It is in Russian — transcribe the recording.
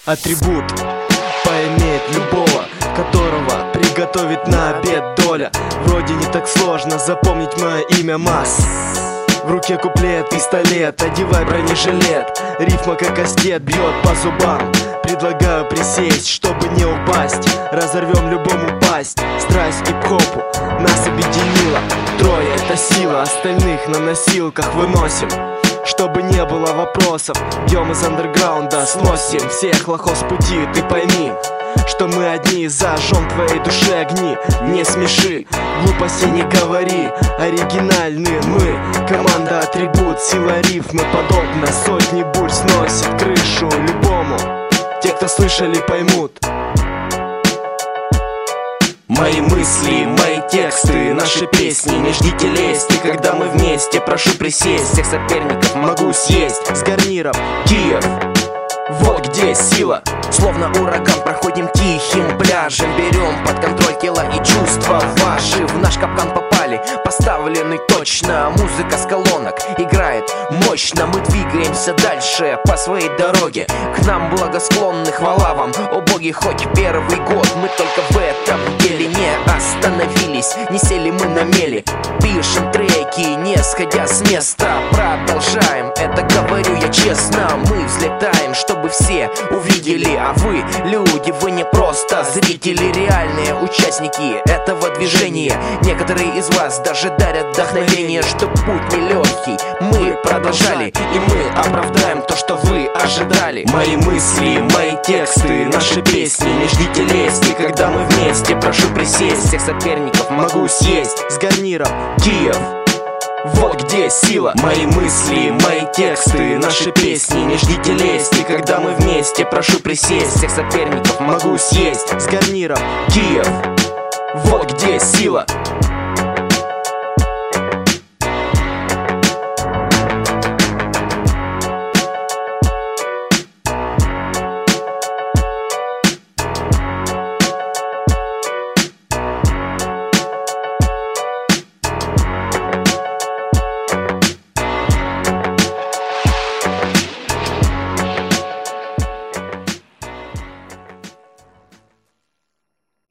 Атрибут поиметь любого, которого приготовить на обед доля. Вроде не так сложно запомнить мое имя Масс. В руке куплет, пистолет, одевай бронежилет. Рифма как кастет бьет по зубам. Предлагаю присесть, чтобы не упасть. Разорвем любому пасть. Страсть хип-хопу нас объединила. Трое — это сила, остальных на носилках выносим. Чтобы не было вопросов, бьем из андерграунда, сносим всех лохов с пути. Ты пойми, что мы одни, зажжем твоей душе огни. Не смеши, глупости не говори, оригинальны мы. Команда Атрибут, сила рифмы подобна сотни бурь, сносит крышу любому. Те, кто слышали, поймут. Мои мысли, мои тексты, наши песни. Не ждите лести, когда мы вместе. Прошу присесть, всех соперников могу съесть. С гарниром Киев, вот где сила. Словно ураган проходим тихим пляжем. Берем под контроль тело и чувства ваши. В наш капкан попали, поставлены точно. Музыка с колонок играет мощно. Мы двигаемся дальше по своей дороге. К нам благосклонны, хвала вам, о боги, хоть первый год. Мы только в этом деле не остановились. Не сели мы на мели. Пишем треки, не сходя с места. Продолжаем, это говорю я честно. Мы взлетаем, чтобы все увидели. А вы, люди, вы не просто зрители, реальные участники этого движения. Некоторые из вас даже дарят вдохновение, что путь нелегкий. Мы продолжали, и мы оправдаем то, что вы ожидали. Мои мысли, мои тексты, наши песни. Не ждите лести, когда мы вместе. Прошу присесть, Всех соперников могу съесть. С гарниром Киев, вот где сила. Мои мысли, мои тексты, наши песни. Не ждите лести, когда мы вместе. Прошу присесть, всех соперников могу съесть. С гарниром Киев, вот где сила.